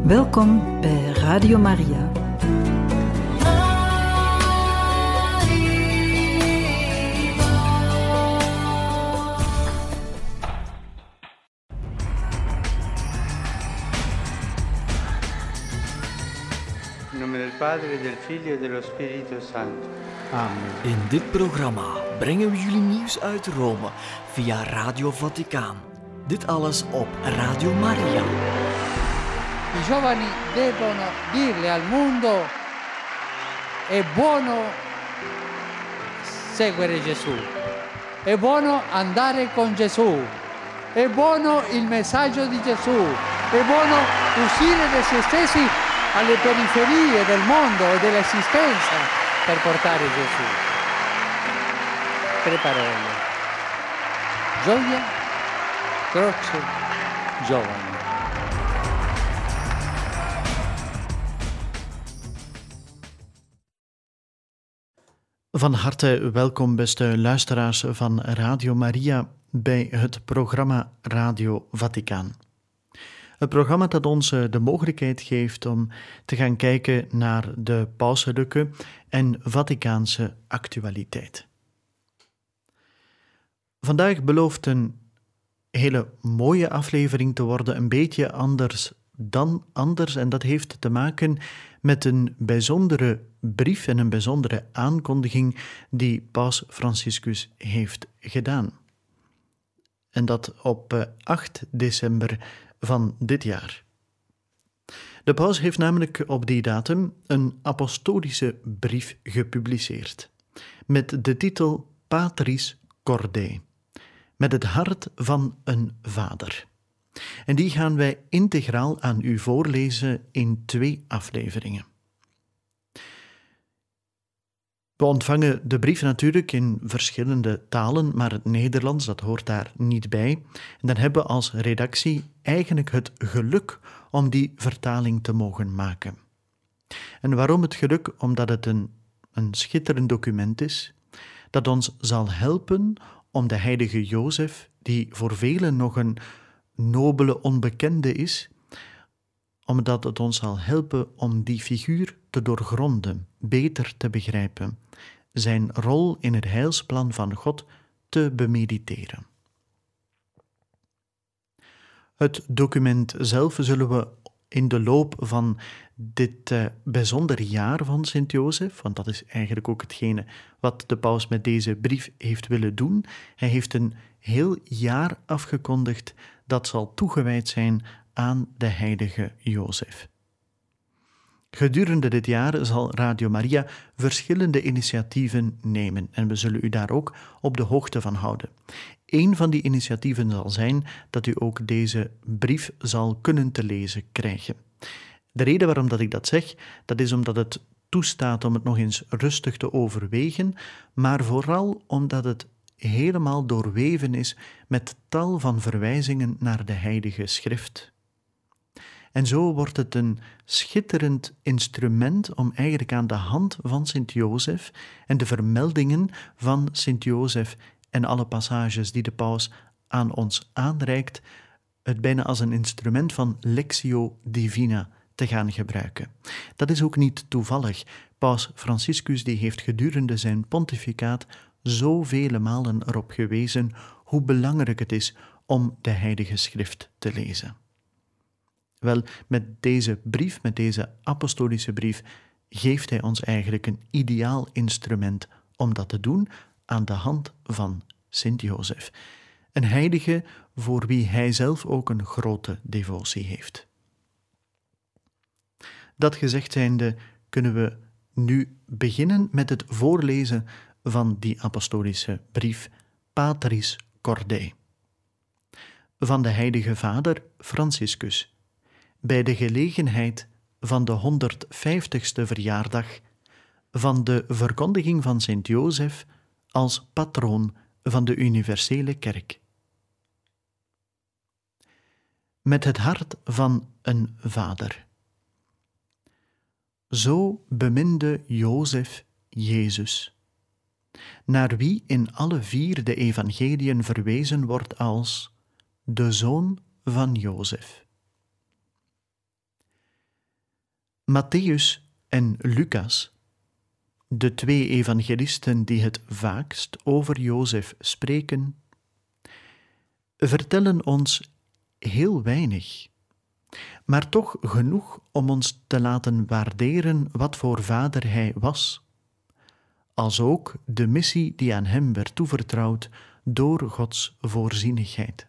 Welkom bij Radio Maria. In nome del Padre, del Figlio e dello Spirito Santo. Amen. In dit programma brengen we jullie nieuws uit Rome via Radio Vaticaan. Dit alles op Radio Maria. I giovani devono dirle al mondo: è buono seguire Gesù, è buono andare con Gesù, è buono il messaggio di Gesù, è buono uscire da se stessi alle periferie del mondo e dell'esistenza per portare Gesù. Tre parole: gioia, croce, giovani. Van harte welkom, beste luisteraars van Radio Maria, bij het programma Radio Vaticaan. Het programma dat ons de mogelijkheid geeft om te gaan kijken naar de pauselijke en Vaticaanse actualiteit. Vandaag belooft een hele mooie aflevering te worden, een beetje anders dan anders, en dat heeft te maken met een bijzondere brief en een bijzondere aankondiging die Paus Franciscus heeft gedaan. En dat op 8 december van dit jaar. De paus heeft namelijk op die datum een apostolische brief gepubliceerd met de titel Patris Cordei, met het hart van een vader. En die gaan wij integraal aan u voorlezen in 2 afleveringen. We ontvangen de brief natuurlijk in verschillende talen, maar het Nederlands, dat hoort daar niet bij. En dan hebben we als redactie eigenlijk het geluk om die vertaling te mogen maken. En waarom het geluk? Omdat het een schitterend document is, dat ons zal helpen om de heilige Jozef, die voor velen nog een nobele onbekende is, omdat het ons zal helpen om die figuur te doorgronden, beter te begrijpen, zijn rol in het heilsplan van God te bemediteren. Het document zelf zullen we in de loop van dit bijzondere jaar van Sint Jozef, want dat is eigenlijk ook hetgene wat de paus met deze brief heeft willen doen. Hij heeft een heel jaar afgekondigd dat zal toegewijd zijn aan de heilige Jozef. Gedurende dit jaar zal Radio Maria verschillende initiatieven nemen en we zullen u daar ook op de hoogte van houden. Eén van die initiatieven zal zijn dat u ook deze brief zal kunnen te lezen krijgen. De reden waarom dat ik dat zeg, dat is omdat het toestaat om het nog eens rustig te overwegen, maar vooral omdat het helemaal doorweven is met tal van verwijzingen naar de Heilige Schrift. En zo wordt het een schitterend instrument om eigenlijk aan de hand van Sint Jozef en de vermeldingen van Sint Jozef en alle passages die de paus aan ons aanreikt, het bijna als een instrument van Lectio Divina te gaan gebruiken. Dat is ook niet toevallig. Paus Franciscus die heeft gedurende zijn pontificaat zoveel malen erop gewezen hoe belangrijk het is om de Heilige Schrift te lezen. Wel, met deze brief, met deze apostolische brief, geeft hij ons eigenlijk een ideaal instrument om dat te doen aan de hand van Sint Jozef. Een heilige voor wie hij zelf ook een grote devotie heeft. Dat gezegd zijnde kunnen we nu beginnen met het voorlezen van die apostolische brief Patris Cordei. Van de heilige vader Franciscus, bij de gelegenheid van de 150ste verjaardag van de verkondiging van Sint Jozef als patroon van de universele kerk. Met het hart van een vader. Zo beminde Jozef Jezus, naar wie in alle 4 de evangeliën verwezen wordt als de zoon van Jozef. Mattheüs en Lucas, de twee evangelisten die het vaakst over Jozef spreken, vertellen ons heel weinig, maar toch genoeg om ons te laten waarderen wat voor vader hij was, als ook de missie die aan hem werd toevertrouwd door Gods voorzienigheid.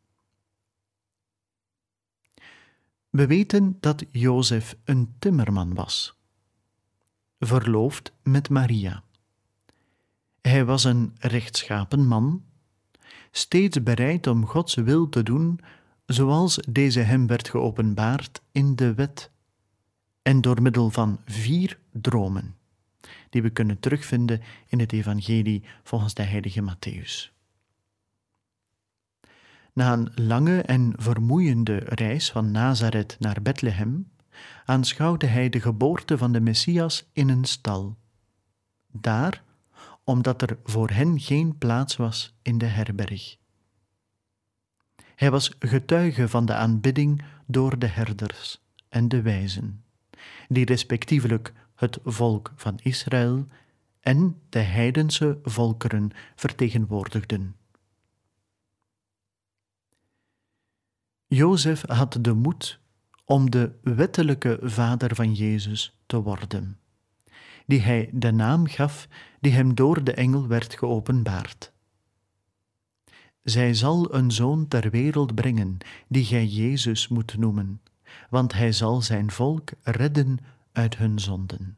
We weten dat Jozef een timmerman was, verloofd met Maria. Hij was een rechtschapen man, steeds bereid om Gods wil te doen zoals deze hem werd geopenbaard in de wet en door middel van 4 dromen, die we kunnen terugvinden in het evangelie volgens de heilige Mattheüs. Na een lange en vermoeiende reis van Nazareth naar Bethlehem aanschouwde hij de geboorte van de Messias in een stal. Daar, omdat er voor hen geen plaats was in de herberg. Hij was getuige van de aanbidding door de herders en de wijzen, die respectievelijk het volk van Israël en de heidense volkeren vertegenwoordigden. Jozef had de moed om de wettelijke vader van Jezus te worden, die hij de naam gaf die hem door de engel werd geopenbaard. Zij zal een zoon ter wereld brengen, die gij Jezus moet noemen, want hij zal zijn volk redden uit hun zonden.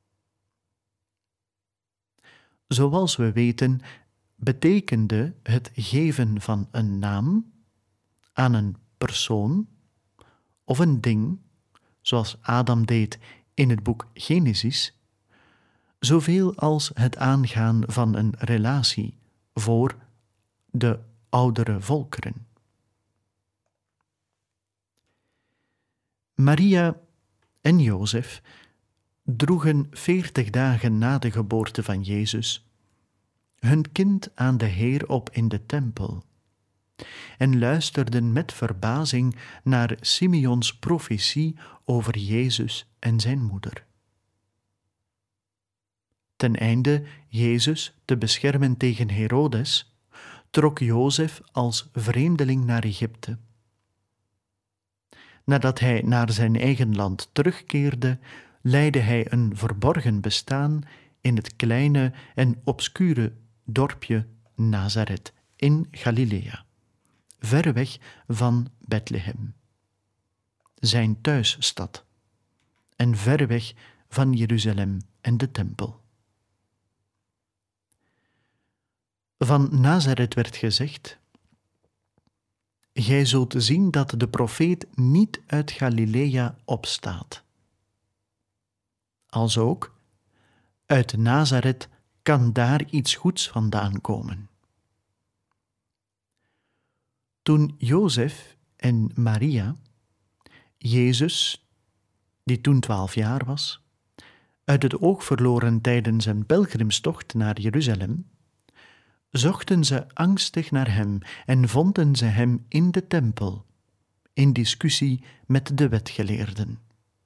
Zoals we weten, betekende het geven van een naam aan een persoon of een ding, zoals Adam deed in het boek Genesis, zoveel als het aangaan van een relatie voor de oudere volkeren. Maria en Jozef droegen 40 dagen na de geboorte van Jezus hun kind aan de Heer op in de tempel en luisterden met verbazing naar Simeons profetie over Jezus en zijn moeder. Ten einde Jezus te beschermen tegen Herodes, trok Jozef als vreemdeling naar Egypte. Nadat hij naar zijn eigen land terugkeerde, leidde hij een verborgen bestaan in het kleine en obscure dorpje Nazareth in Galilea, ver weg van Bethlehem, zijn thuisstad, en ver weg van Jeruzalem en de tempel. Van Nazareth werd gezegd: gij zult zien dat de profeet niet uit Galilea opstaat. Alsook, uit Nazareth kan daar iets goeds vandaan komen. Toen Jozef en Maria Jezus, die toen 12 jaar was, uit het oog verloren tijdens een pelgrimstocht naar Jeruzalem, zochten ze angstig naar hem en vonden ze hem in de tempel, in discussie met de wetgeleerden.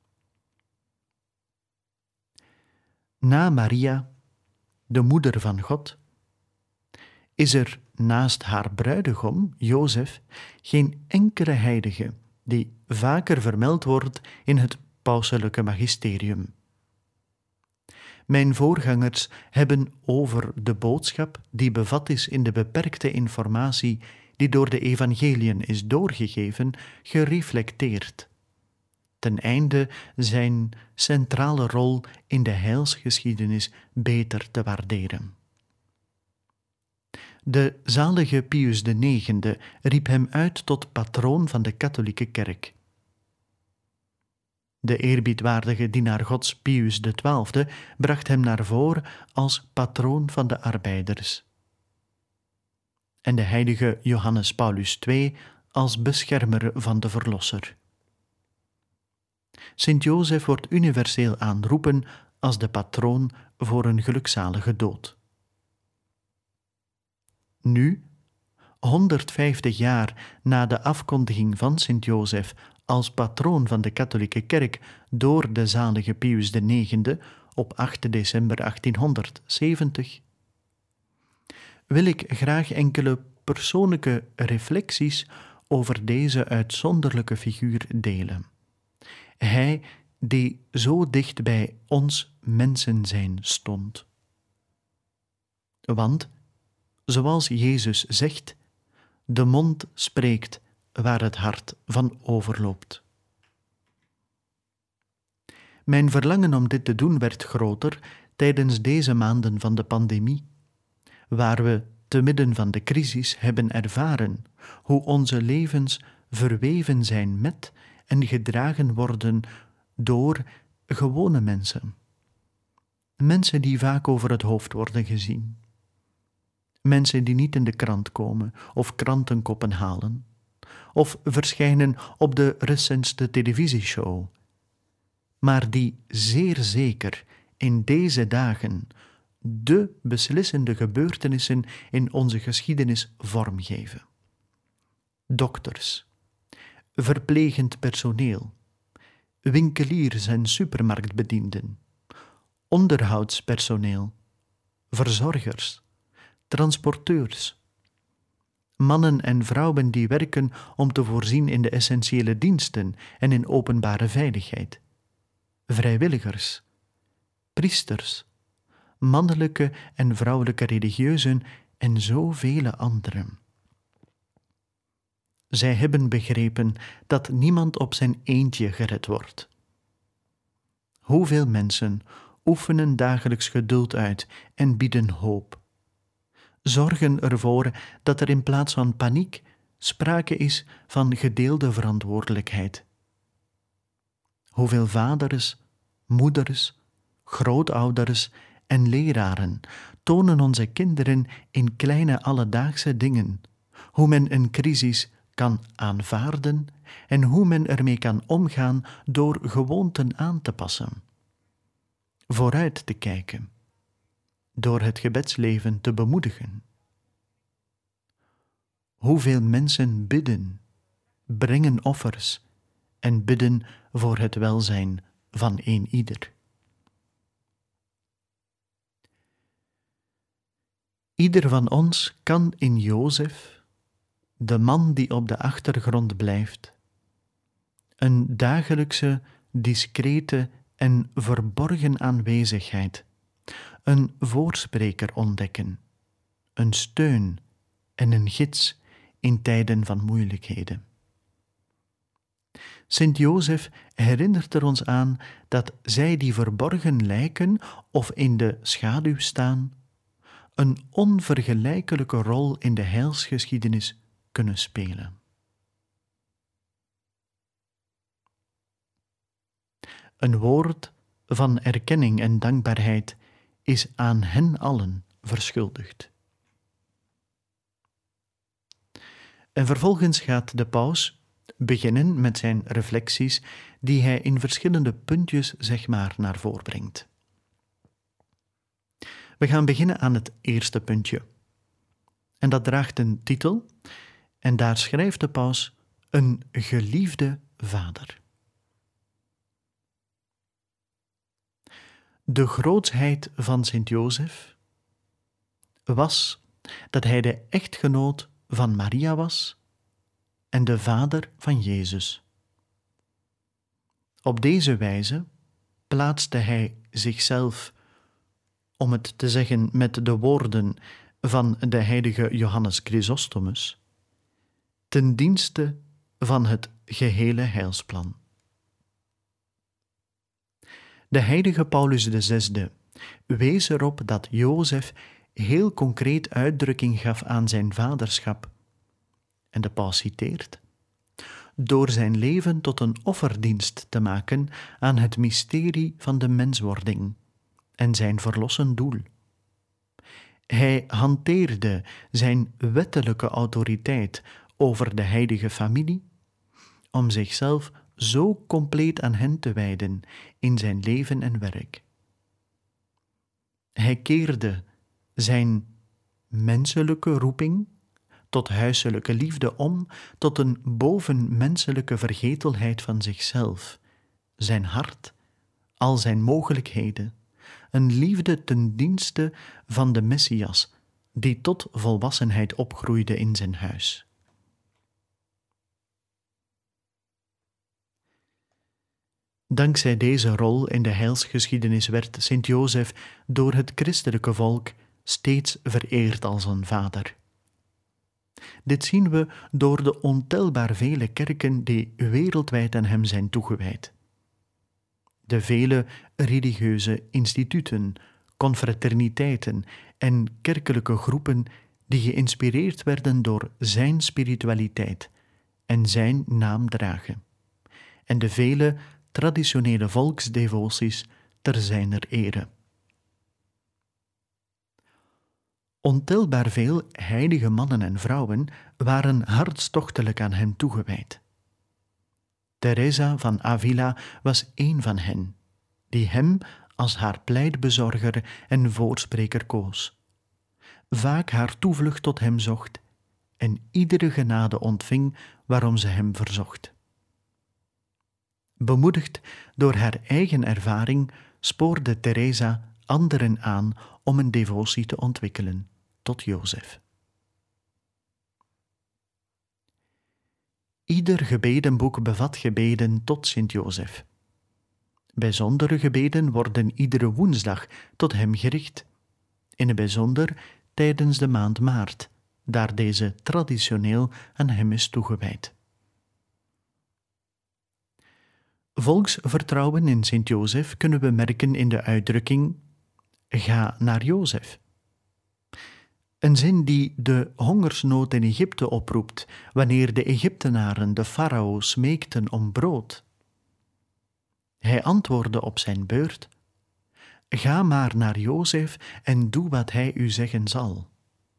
Na Maria, de moeder van God, is er naast haar bruidegom, Jozef, geen enkele heilige die vaker vermeld wordt in het pauselijke magisterium. Mijn voorgangers hebben over de boodschap die bevat is in de beperkte informatie die door de evangeliën is doorgegeven, gereflecteerd, ten einde zijn centrale rol in de heilsgeschiedenis beter te waarderen. De zalige Pius IX riep hem uit tot patroon van de katholieke kerk. De eerbiedwaardige dienaar Gods Pius XII bracht hem naar voren als patroon van de arbeiders. En de heilige Johannes Paulus II als beschermer van de Verlosser. Sint Jozef wordt universeel aanroepen als de patroon voor een gelukzalige dood. Nu, 150 jaar na de afkondiging van Sint Jozef als patroon van de katholieke kerk door de zalige Pius IX op 8 december 1870, wil ik graag enkele persoonlijke reflecties over deze uitzonderlijke figuur delen. Hij die zo dicht bij ons mensen zijn stond. Want, zoals Jezus zegt, de mond spreekt waar het hart van overloopt. Mijn verlangen om dit te doen werd groter tijdens deze maanden van de pandemie, waar we te midden van de crisis hebben ervaren hoe onze levens verweven zijn met en gedragen worden door gewone mensen. Mensen die vaak over het hoofd worden gezien. Mensen die niet in de krant komen of krantenkoppen halen, of verschijnen op de recentste televisieshow, maar die zeer zeker in deze dagen de beslissende gebeurtenissen in onze geschiedenis vormgeven. Dokters, verplegend personeel, winkeliers en supermarktbedienden, onderhoudspersoneel, verzorgers, transporteurs, mannen en vrouwen die werken om te voorzien in de essentiële diensten en in openbare veiligheid, vrijwilligers, priesters, mannelijke en vrouwelijke religieuzen en zoveel anderen. Zij hebben begrepen dat niemand op zijn eentje gered wordt. Hoeveel mensen oefenen dagelijks geduld uit en bieden hoop. Zorgen ervoor dat er in plaats van paniek sprake is van gedeelde verantwoordelijkheid. Hoeveel vaders, moeders, grootouders en leraren tonen onze kinderen in kleine alledaagse dingen hoe men een crisis kan aanvaarden en hoe men ermee kan omgaan door gewoonten aan te passen. Vooruit te kijken, door het gebedsleven te bemoedigen. Hoeveel mensen bidden, brengen offers en bidden voor het welzijn van eenieder. Ieder van ons kan in Jozef, de man die op de achtergrond blijft, een dagelijkse, discrete en verborgen aanwezigheid, een voorspreker ontdekken, een steun en een gids in tijden van moeilijkheden. Sint Jozef herinnert er ons aan dat zij die verborgen lijken of in de schaduw staan, een onvergelijkelijke rol in de heilsgeschiedenis kunnen spelen. Een woord van erkenning en dankbaarheid is aan hen allen verschuldigd. En vervolgens gaat de paus beginnen met zijn reflecties die hij in verschillende puntjes naar voren brengt. We gaan beginnen aan het eerste puntje. En dat draagt een titel en daar schrijft de paus een geliefde vader. De grootsheid van Sint Jozef was dat hij de echtgenoot van Maria was en de vader van Jezus. Op deze wijze plaatste hij zichzelf, om het te zeggen met de woorden van de heilige Johannes Chrysostomus, ten dienste van het gehele heilsplan. De heilige Paulus VI wees erop dat Jozef heel concreet uitdrukking gaf aan zijn vaderschap. En de paus citeert: door zijn leven tot een offerdienst te maken aan het mysterie van de menswording en zijn verlossend doel. Hij hanteerde zijn wettelijke autoriteit over de heilige familie om zichzelf zo compleet aan hen te wijden in zijn leven en werk. Hij keerde zijn menselijke roeping tot huiselijke liefde om, tot een bovenmenselijke vergetelheid van zichzelf, zijn hart, al zijn mogelijkheden, een liefde ten dienste van de Messias, die tot volwassenheid opgroeide in zijn huis. Dankzij deze rol in de heilsgeschiedenis werd Sint-Jozef door het christelijke volk steeds vereerd als een vader. Dit zien we door de ontelbaar vele kerken die wereldwijd aan hem zijn toegewijd. De vele religieuze instituten, confraterniteiten en kerkelijke groepen die geïnspireerd werden door zijn spiritualiteit en zijn naam dragen, en de vele traditionele volksdevoties ter zijner ere. Ontelbaar veel heilige mannen en vrouwen waren hartstochtelijk aan hem toegewijd. Teresa van Avila was één van hen, die hem als haar pleitbezorger en voorspreker koos, vaak haar toevlucht tot hem zocht en iedere genade ontving waarom ze hem verzocht. Bemoedigd door haar eigen ervaring spoorde Teresa anderen aan om een devotie te ontwikkelen tot Jozef. Ieder gebedenboek bevat gebeden tot Sint-Jozef. Bijzondere gebeden worden iedere woensdag tot hem gericht, in het bijzonder tijdens de maand maart, daar deze traditioneel aan hem is toegewijd. Volksvertrouwen in Sint-Jozef kunnen we merken in de uitdrukking ga naar Jozef. Een zin die de hongersnood in Egypte oproept wanneer de Egyptenaren de farao smeekten om brood. Hij antwoordde op zijn beurt: ga maar naar Jozef en doe wat hij u zeggen zal.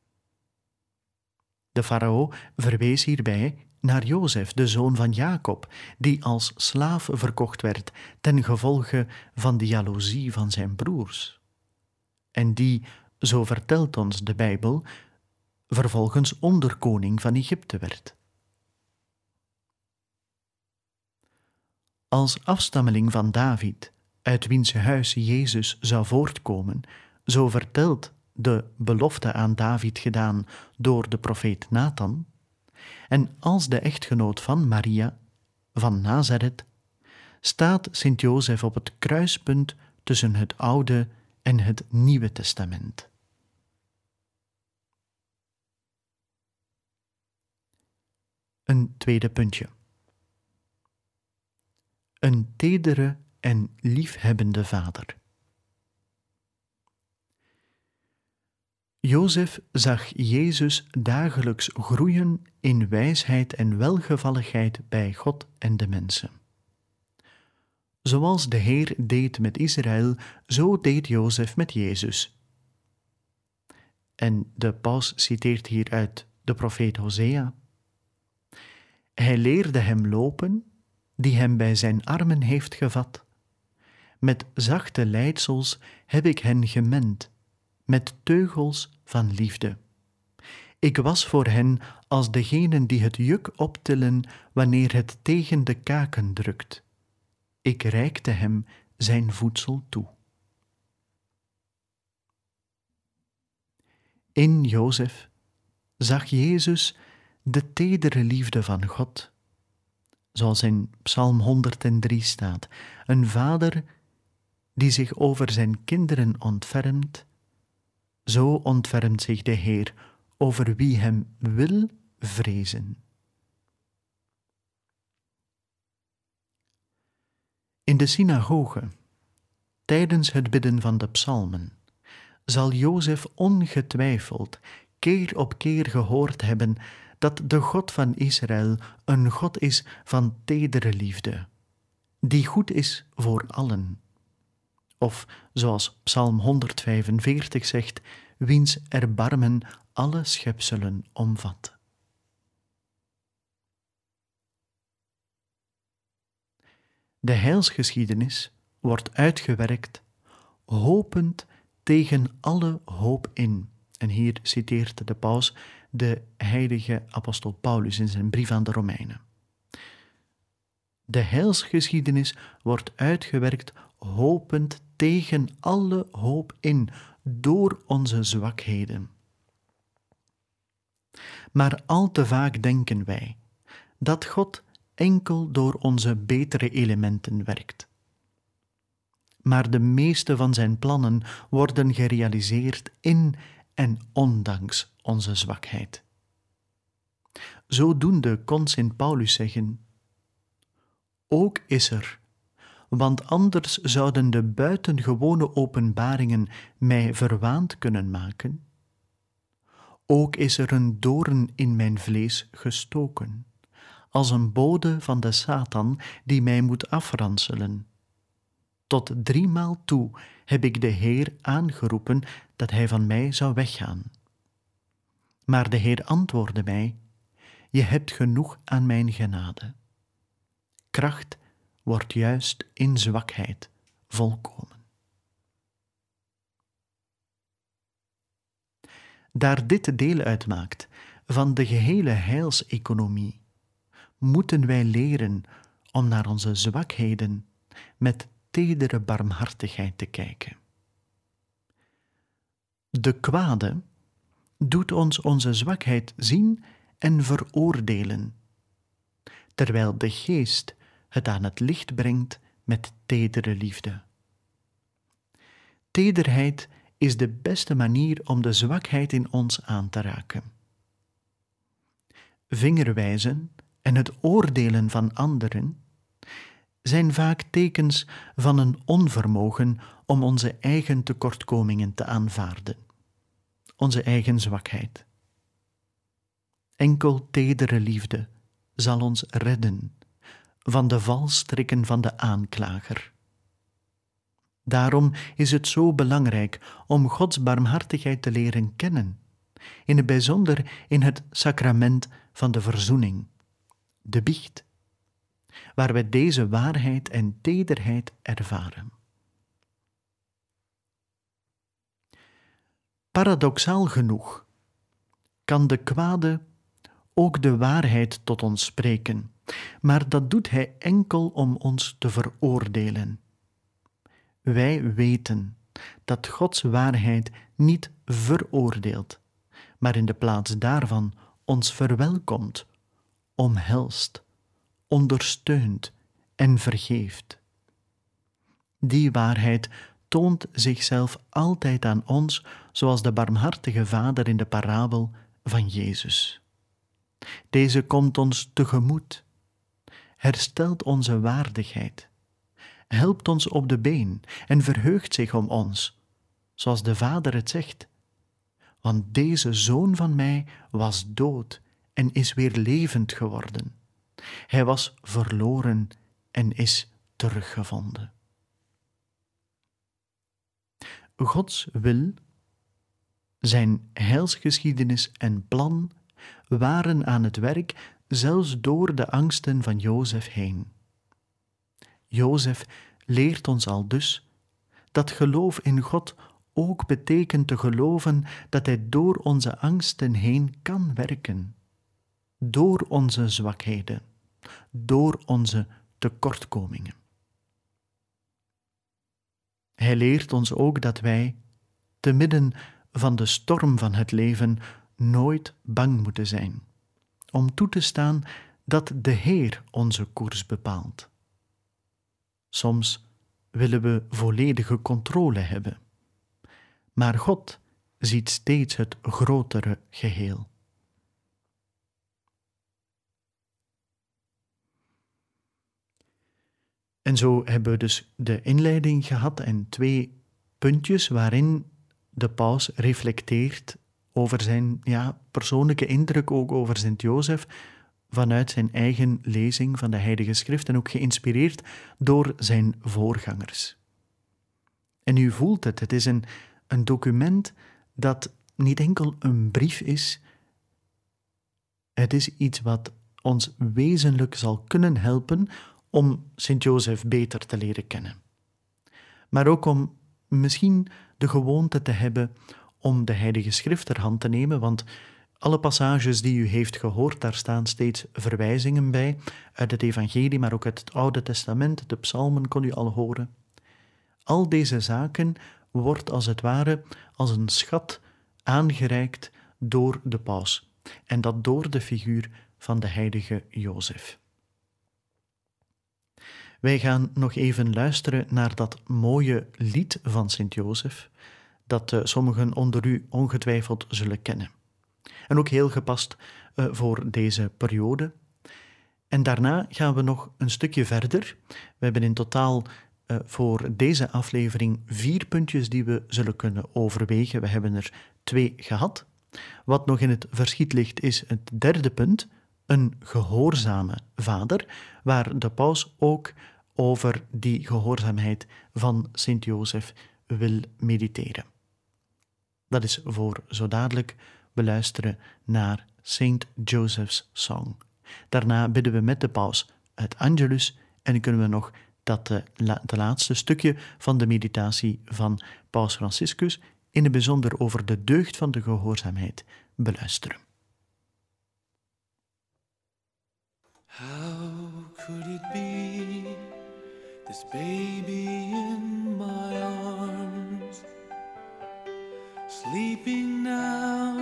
De farao verwees hierbij naar Jozef, de zoon van Jacob, die als slaaf verkocht werd ten gevolge van de jaloezie van zijn broers. En die, zo vertelt ons de Bijbel, vervolgens onderkoning van Egypte werd. Als afstammeling van David, uit wiens huis Jezus zou voortkomen, zo vertelt de belofte aan David gedaan door de profeet Nathan, en als de echtgenoot van Maria, van Nazareth, staat Sint-Jozef op het kruispunt tussen het Oude en het Nieuwe Testament. Een tweede puntje. Een tedere en liefhebbende vader. Jozef zag Jezus dagelijks groeien in wijsheid en welgevalligheid bij God en de mensen. Zoals de Heer deed met Israël, zo deed Jozef met Jezus. En de paus citeert hieruit de profeet Hosea. Hij leerde hem lopen, die hem bij zijn armen heeft gevat. Met zachte leidsels heb ik hen gemend, met teugels van liefde. Ik was voor hen als degenen die het juk optillen wanneer het tegen de kaken drukt. Ik reikte hem zijn voedsel toe. In Jozef zag Jezus de tedere liefde van God, zoals in Psalm 103 staat, een vader die zich over zijn kinderen ontfermt, zo ontfermt zich de Heer over wie hem wil vrezen. In de synagoge, tijdens het bidden van de psalmen, zal Jozef ongetwijfeld keer op keer gehoord hebben dat de God van Israël een God is van tedere liefde, die goed is voor allen. Of, zoals Psalm 145 zegt, wiens erbarmen alle schepselen omvat. De heilsgeschiedenis wordt uitgewerkt, hopend tegen alle hoop in En hier citeert de paus de heilige apostel Paulus in zijn brief aan de Romeinen. De heilsgeschiedenis wordt uitgewerkt hopend tegen alle hoop in, door onze zwakheden. Maar al te vaak denken wij dat God enkel door onze betere elementen werkt. Maar de meeste van zijn plannen worden gerealiseerd in en ondanks onze zwakheid. Zodoende kon Sint Paulus zeggen: ook is er, want anders zouden de buitengewone openbaringen mij verwaand kunnen maken. Ook is er een doorn in mijn vlees gestoken, als een bode van de Satan die mij moet afranselen. Tot 3 maal toe heb ik de Heer aangeroepen dat hij van mij zou weggaan. Maar de Heer antwoordde mij: je hebt genoeg aan mijn genade. Kracht wordt juist in zwakheid volkomen. Daar dit deel uitmaakt van de gehele heilseconomie, moeten wij leren om naar onze zwakheden met tedere barmhartigheid te kijken. De kwade doet ons onze zwakheid zien en veroordelen, terwijl de Geest het aan het licht brengt met tedere liefde. Tederheid is de beste manier om de zwakheid in ons aan te raken. Vingerwijzen en het oordelen van anderen zijn vaak tekens van een onvermogen om onze eigen tekortkomingen te aanvaarden, onze eigen zwakheid. Enkel tedere liefde zal ons redden van de valstrikken van de aanklager. Daarom is het zo belangrijk om Gods barmhartigheid te leren kennen, in het bijzonder in het sacrament van de verzoening, de biecht, waar we deze waarheid en tederheid ervaren. Paradoxaal genoeg kan de kwade ook de waarheid tot ons spreken, maar dat doet hij enkel om ons te veroordelen. Wij weten dat Gods waarheid niet veroordeelt, maar in de plaats daarvan ons verwelkomt, omhelst, ondersteunt en vergeeft. Die waarheid toont zichzelf altijd aan ons, zoals de barmhartige Vader in de parabel van Jezus. Deze komt ons tegemoet, herstelt onze waardigheid, helpt ons op de been en verheugt zich om ons, zoals de Vader het zegt. Want deze zoon van mij was dood en is weer levend geworden. Hij was verloren en is teruggevonden. Gods wil, zijn heilsgeschiedenis en plan waren aan het werk, zelfs door de angsten van Jozef heen. Jozef leert ons aldus dat geloof in God ook betekent te geloven dat hij door onze angsten heen kan werken, door onze zwakheden, door onze tekortkomingen. Hij leert ons ook dat wij, te midden van de storm van het leven, nooit bang moeten zijn, om toe te staan dat de Heer onze koers bepaalt. Soms willen we volledige controle hebben, maar God ziet steeds het grotere geheel. En zo hebben we dus de inleiding gehad en 2 puntjes waarin de paus reflecteert over zijn persoonlijke indruk, ook over Sint-Jozef, vanuit zijn eigen lezing van de Heilige Schrift en ook geïnspireerd door zijn voorgangers. En u voelt het is een document dat niet enkel een brief is, het is iets wat ons wezenlijk zal kunnen helpen om Sint-Jozef beter te leren kennen. Maar ook om misschien de gewoonte te hebben om de Heilige Schrift ter hand te nemen, want alle passages die u heeft gehoord, daar staan steeds verwijzingen bij, uit het Evangelie, maar ook uit het Oude Testament, de psalmen kon u al horen. Al deze zaken wordt als het ware als een schat aangereikt door de paus, en dat door de figuur van de heilige Jozef. Wij gaan nog even luisteren naar dat mooie lied van Sint Jozef, dat sommigen onder u ongetwijfeld zullen kennen. En ook heel gepast voor deze periode. En daarna gaan we nog een stukje verder. We hebben in totaal voor deze aflevering 4 puntjes die we zullen kunnen overwegen. We hebben er 2 gehad. Wat nog in het verschiet ligt is het 3e punt, een gehoorzame vader, waar de paus ook over die gehoorzaamheid van Sint Jozef wil mediteren. Dat is voor zo dadelijk. We luisteren naar Saint Joseph's Song. Daarna bidden we met de paus het Angelus en kunnen we nog dat laatste stukje van de meditatie van Paus Franciscus, in het bijzonder over de deugd van de gehoorzaamheid, beluisteren. How could it be, this baby in my arms, sleeping now,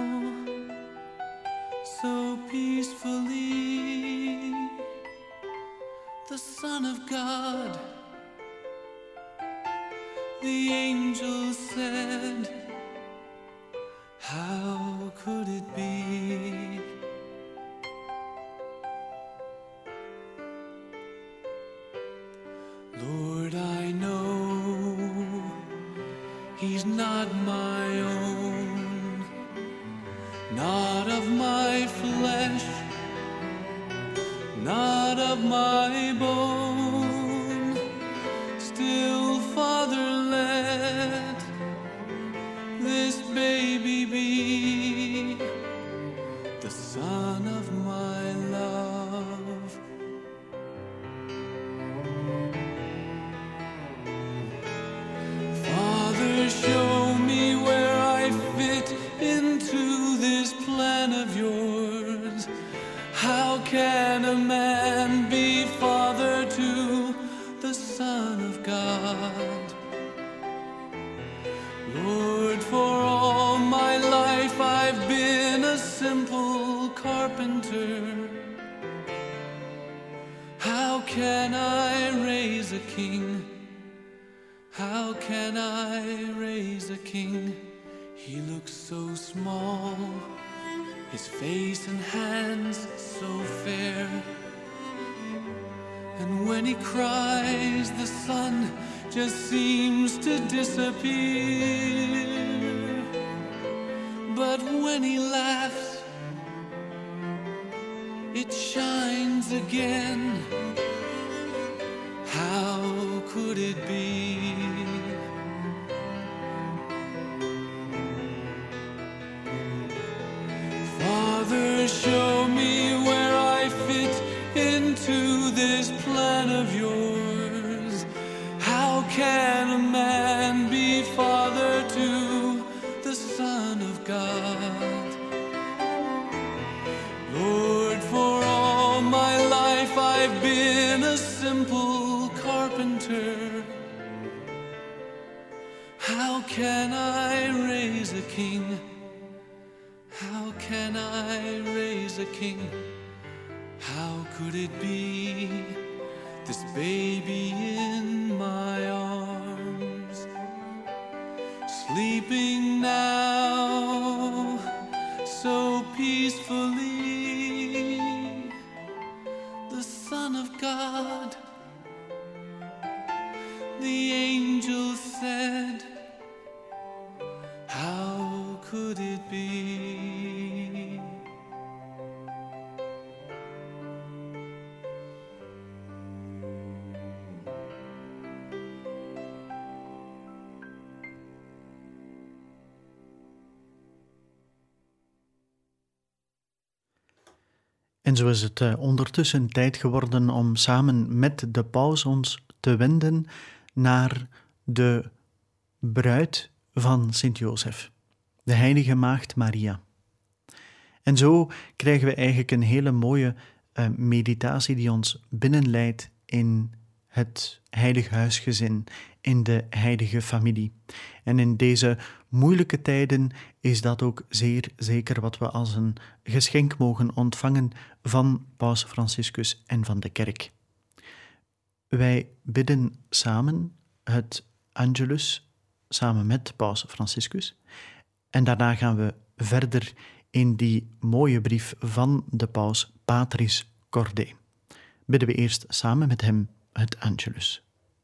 so peacefully, the Son of God, the angel said, how could it be? Lord, I know he's not my own, not of my flesh, not of my bone. Still, Father, let this baby be the son of my love. Father, show me where I fit into this plan of yours. How can a man be father to the Son of God? Lord, for all my life I've been a simple carpenter. How can I raise a king? How can I raise a king? He looks so small, his face and hands so fair. And when he cries, the sun just seems to disappear. But when he laughs, it shines again. How could it be? Father, show me where I fit into this plan of yours. How can a man be father to the Son of God? Lord, for all my life I've been a simple carpenter. How can I raise a king? How can I raise a king? How could it be, this baby in my arms, sleeping now, so peacefully, the Son of God, the angel said, how could it be? En zo is het ondertussen tijd geworden om samen met de paus ons te wenden naar de bruid van Sint Jozef. de heilige maagd Maria. En zo krijgen we eigenlijk een hele mooie meditatie die ons binnenleidt in het heilig huisgezin, in de heilige familie. En in deze moeilijke tijden is dat ook zeer zeker wat we als een geschenk mogen ontvangen van Paus Franciscus en van de kerk. Wij bidden samen het Angelus, samen met Paus Franciscus. En daarna gaan we verder in die mooie brief van de paus Patris Cordee. Bidden we eerst samen met hem het Angelus.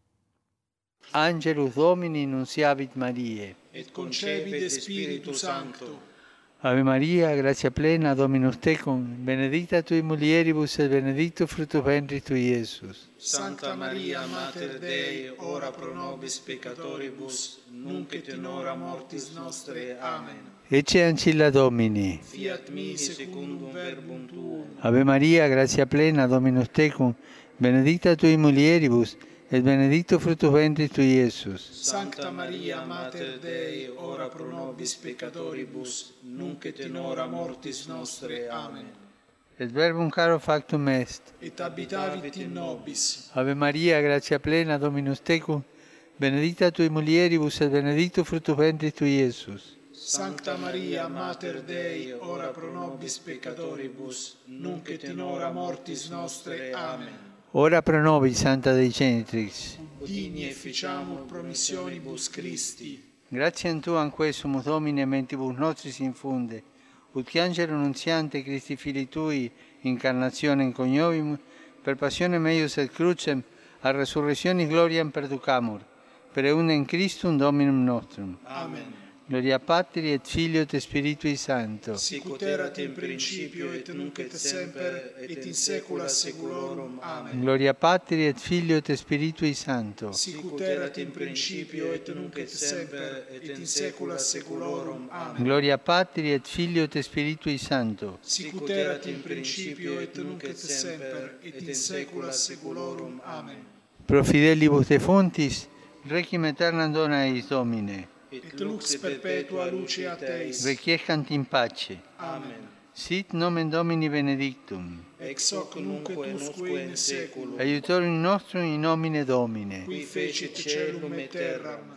Angelus Domini nunciavit Mariae. Et concepit Spiritus Sancto. Ave Maria, gratia plena, Dominus tecum, benedicta tui mulieribus et benedictus fructus ventris tui, Iesus. Sancta Maria, Mater Dei, ora pro nobis peccatoribus, nunc et in hora mortis nostre. Amen. Ecce ancilla Domini. Fiat mi secundum verbum tuum. Ave Maria, gratia plena, Dominus tecum, benedicta tui mulieribus, et benedictus fructus ventris tui, Iesus. Sancta Maria, Mater Dei, ora pro nobis peccatoribus, nunc et in hora mortis nostre. Amen. Et verbum caro factum est. Et habitavit in nobis. Ave Maria, gratia plena, Dominus tecum, benedicta tui mulieribus, et benedictus fructus ventris tui, Iesus. Sancta Maria, Mater Dei, ora pro nobis peccatoribus, nunc et in hora mortis nostre. Amen. Ora pro nobis, Santa Dei Genitrix. Digni efficiamur promissionibus Christi. Gratiam Tuam quesumus Domine mentibus nostris infunde, ut angelo nuntiante Christi Filii Tui, incarnationem coniovimus, per passionem eius et crucem, a resurrectionis gloriam perducamur, per eundem Christum Dominum nostrum. Amen. Gloria Patri et Filio et Spiritui Sancto. Sicut erat in principio et nunc et semper et in saecula saeculorum. Amen. Gloria Patri et Filio et Spiritui Sancto. Sicut erat in principio et nunc et semper et in saecula saeculorum. Amen. Gloria Patri et Filio et Spiritui Sancto. Sicut erat in principio et nunc et semper et in saecula saeculorum. Amen. Pro fidelibus defuntis, requiem aeternam dona eis Domine. Et lux perpetua luceat eis. Requiescant in pace. Amen. Sit nomen Domini benedictum. Ex hoc nunc et usque in saeculum. Aiutorium nostrum in nomine Domine. Qui fecit caelum et terram.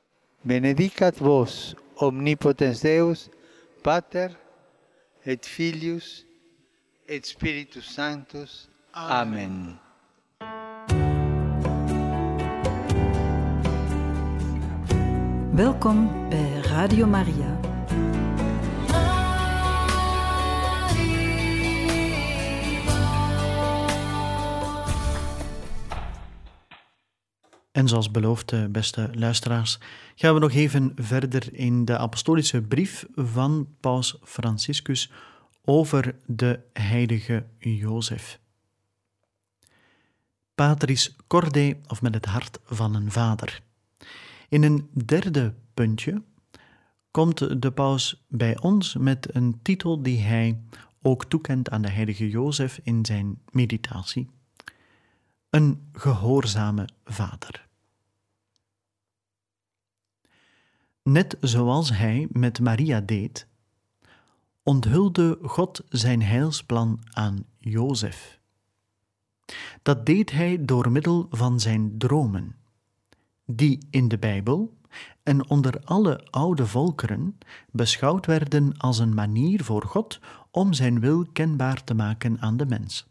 Benedicat vos, omnipotens Deus, Pater, et Filius, et Spiritus Sanctus. Amen. Welkom bij Radio Maria. En zoals beloofd, beste luisteraars, gaan we nog even verder in de apostolische brief van Paus Franciscus over de heilige Jozef. Patris Cordee, of met het hart van een vader. In een derde puntje komt de paus bij ons met een titel die hij ook toekent aan de heilige Jozef in zijn meditatie. Een gehoorzame vader. Net zoals hij met Maria deed, onthulde God zijn heilsplan aan Jozef. Dat deed hij door middel van zijn dromen, die in de Bijbel en onder alle oude volkeren beschouwd werden als een manier voor God om zijn wil kenbaar te maken aan de mens.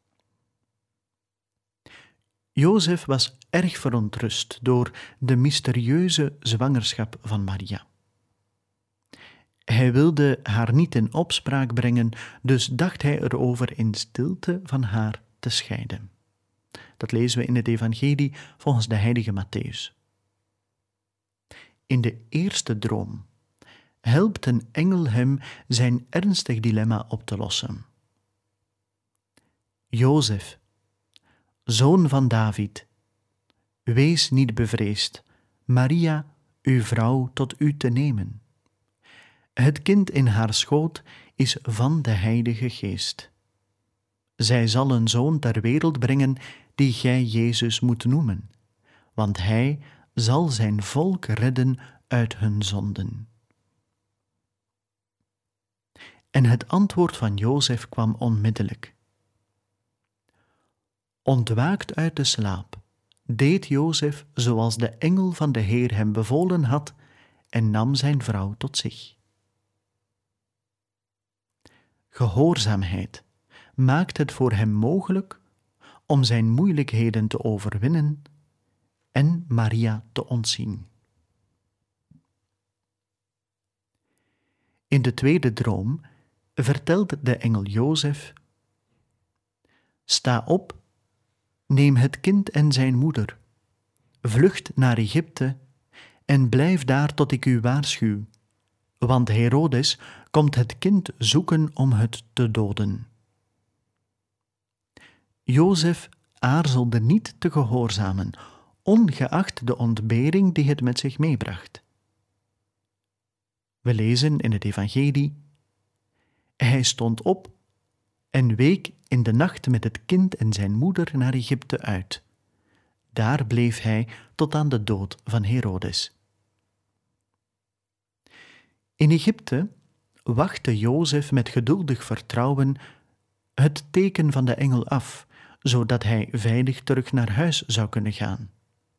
Jozef was erg verontrust door de mysterieuze zwangerschap van Maria. Hij wilde haar niet in opspraak brengen, dus dacht hij erover in stilte van haar te scheiden. Dat lezen we in het evangelie volgens de heilige Mattheüs. In de eerste droom helpt een engel hem zijn ernstig dilemma op te lossen. Jozef, zoon van David, wees niet bevreesd Maria, uw vrouw, tot u te nemen. Het kind in haar schoot is van de Heilige Geest. Zij zal een zoon ter wereld brengen die gij Jezus moet noemen, want hij zal zijn volk redden uit hun zonden. En het antwoord van Jozef kwam onmiddellijk. Ontwaakt uit de slaap, deed Jozef zoals de engel van de Heer hem bevolen had en nam zijn vrouw tot zich. Gehoorzaamheid maakt het voor hem mogelijk om zijn moeilijkheden te overwinnen en Maria te ontzien. In de tweede droom vertelt de engel Jozef: sta op, neem het kind en zijn moeder, vlucht naar Egypte en blijf daar tot ik u waarschuw, want Herodes komt het kind zoeken om het te doden. Jozef aarzelde niet te gehoorzamen, ongeacht de ontbering die het met zich meebracht. We lezen in het evangelie: hij stond op en week in de nacht met het kind en zijn moeder naar Egypte uit. Daar bleef hij tot aan de dood van Herodes. In Egypte wachtte Jozef met geduldig vertrouwen het teken van de engel af, zodat hij veilig terug naar huis zou kunnen gaan.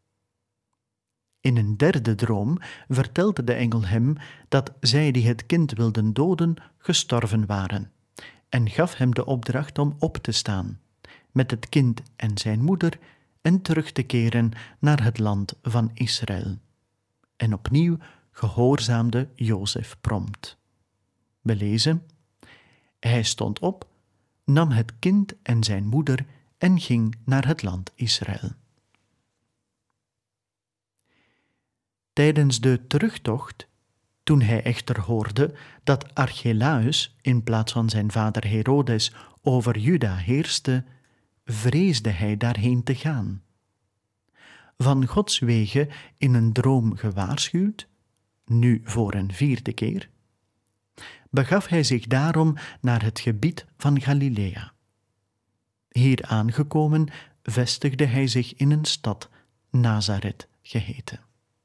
In een derde droom vertelde de engel hem dat zij die het kind wilden doden gestorven waren en gaf hem de opdracht om op te staan, met het kind en zijn moeder en terug te keren naar het land van Israël. En opnieuw gehoorzaamde Jozef prompt. We lezen: hij stond op, nam het kind en zijn moeder en ging naar het land Israël. Tijdens de terugtocht, toen hij echter hoorde dat Archelaüs in plaats van zijn vader Herodes over Juda heerste, vreesde hij daarheen te gaan. Van Gods wege in een droom gewaarschuwd, nu voor een vierde keer, begaf hij zich daarom naar het gebied van Galilea. Hier aangekomen vestigde hij zich in een stad, Nazareth geheten.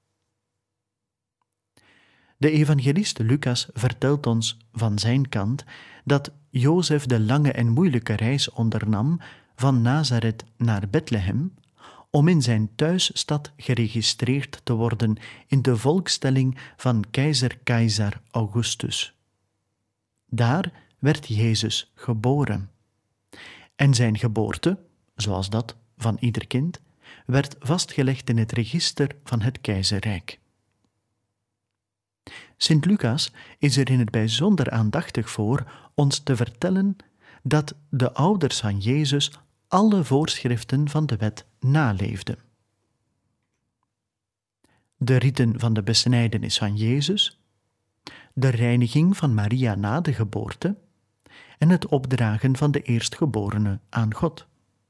De evangelist Lucas vertelt ons van zijn kant dat Jozef de lange en moeilijke reis ondernam van Nazareth naar Bethlehem om in zijn thuisstad geregistreerd te worden in de volkstelling van keizer Caesar Augustus. Daar werd Jezus geboren. En zijn geboorte, zoals dat van ieder kind, werd vastgelegd in het register van het keizerrijk. Sint Lucas is er in het bijzonder aandachtig voor ons te vertellen dat de ouders van Jezus alle voorschriften van de wet naleefden. De riten van de besnijdenis van Jezus, de reiniging van Maria na de geboorte en het opdragen van de eerstgeborene aan God.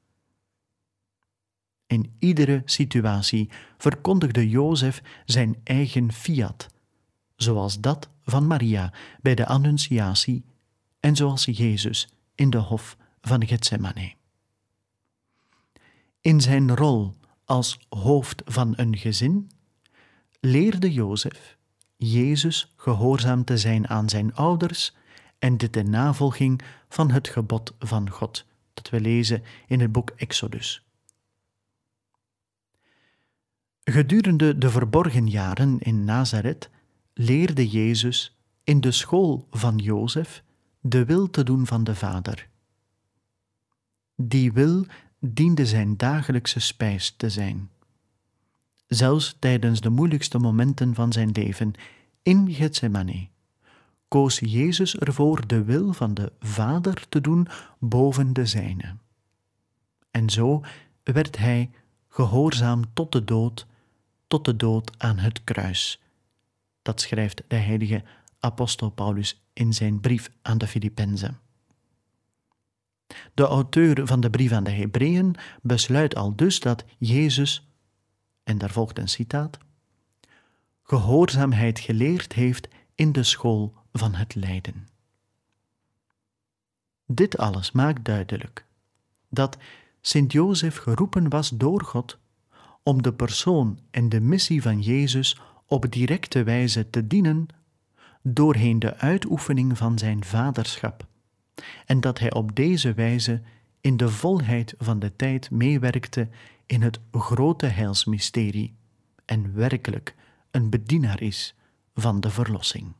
In iedere situatie verkondigde Jozef zijn eigen fiat, zoals dat van Maria bij de Annunciatie en zoals Jezus in de hof van Getsemane. In zijn rol als hoofd van een gezin leerde Jozef Jezus gehoorzaam te zijn aan zijn ouders en dit in navolging van het gebod van God, dat we lezen in het boek Exodus. Gedurende de verborgen jaren in Nazareth leerde Jezus in de school van Jozef de wil te doen van de Vader. Die wil diende zijn dagelijkse spijs te zijn. Zelfs tijdens de moeilijkste momenten van zijn leven in Getsemane koos Jezus ervoor de wil van de Vader te doen boven de zijne. En zo werd hij gehoorzaam tot de dood aan het kruis. Dat schrijft de heilige apostel Paulus in zijn brief aan de Filippenzen. De auteur van de brief aan de Hebreeën besluit aldus dat Jezus, en daar volgt een citaat, gehoorzaamheid geleerd heeft in de school van het lijden. Dit alles maakt duidelijk dat Sint Jozef geroepen was door God om de persoon en de missie van Jezus op directe wijze te dienen, doorheen de uitoefening van zijn vaderschap, en dat hij op deze wijze in de volheid van de tijd meewerkte in het grote heilsmysterie en werkelijk een bedienaar is van de verlossing.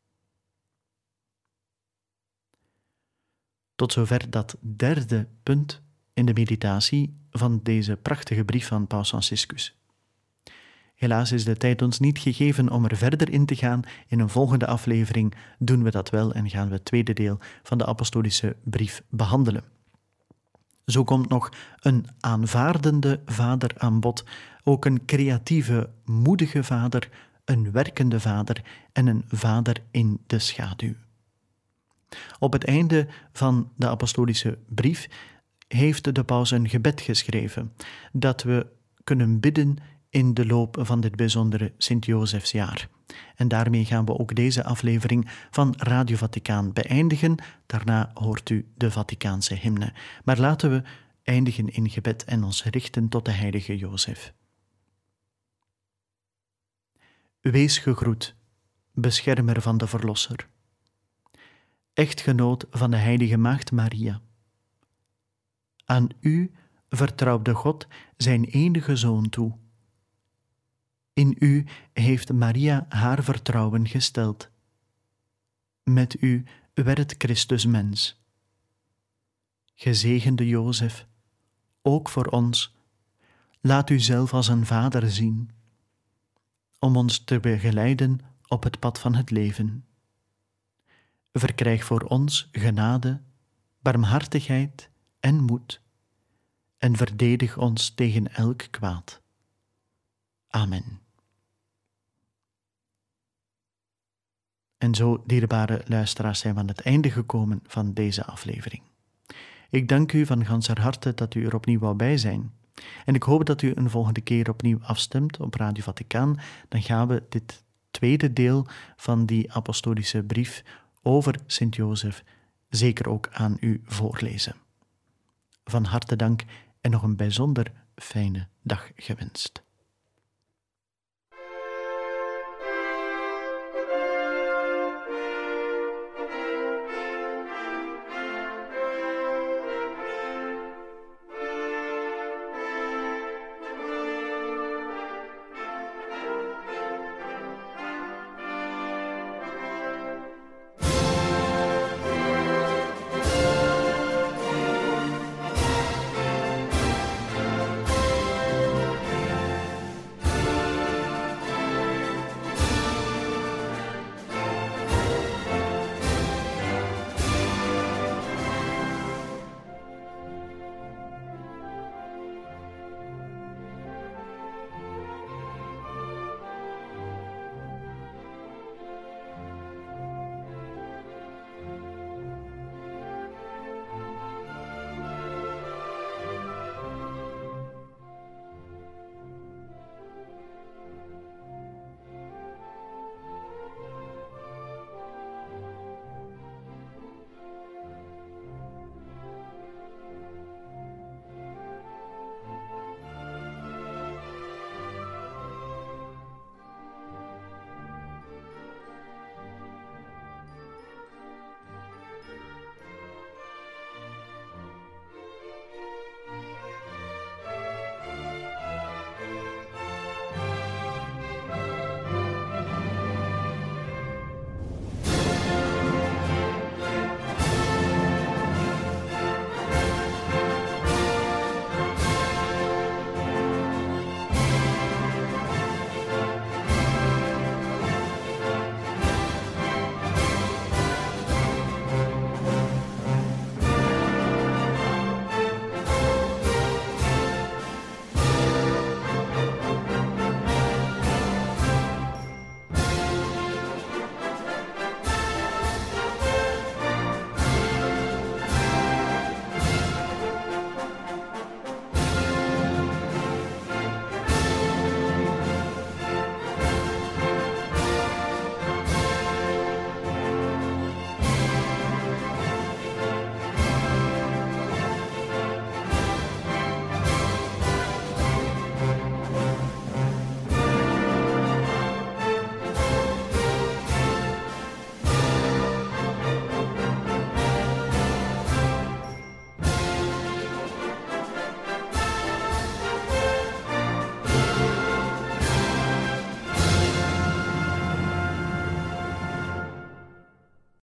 Tot zover dat derde punt in de meditatie van deze prachtige brief van Paus Franciscus. Helaas is de tijd ons niet gegeven om er verder in te gaan. In een volgende aflevering doen we dat wel en gaan we het tweede deel van de apostolische brief behandelen. Zo komt nog een aanvaardende vader aan bod, ook een creatieve, moedige vader, een werkende vader en een vader in de schaduw. Op het einde van de apostolische brief heeft de paus een gebed geschreven dat we kunnen bidden in de loop van dit bijzondere Sint-Jozefsjaar. En daarmee gaan we ook deze aflevering van Radio Vaticaan beëindigen. Daarna hoort u de Vaticaanse hymne. Maar laten we eindigen in gebed en ons richten tot de heilige Jozef. Wees gegroet, beschermer van de Verlosser, echtgenoot van de heilige Maagd Maria. Aan u vertrouwde God zijn enige Zoon toe. In u heeft Maria haar vertrouwen gesteld. Met u werd Christus mens. Gezegende Jozef, ook voor ons, laat u zelf als een vader zien, om ons te begeleiden op het pad van het leven. Verkrijg voor ons genade, barmhartigheid en moed, en verdedig ons tegen elk kwaad. Amen. En zo, dierbare luisteraars, zijn we aan het einde gekomen van deze aflevering. Ik dank u van ganser harte dat u er opnieuw wou bij zijn. En ik hoop dat u een volgende keer opnieuw afstemt op Radio Vaticaan. Dan gaan we dit tweede deel van die apostolische brief over Sint-Jozef zeker ook aan u voorlezen. Van harte dank en nog een bijzonder fijne dag gewenst.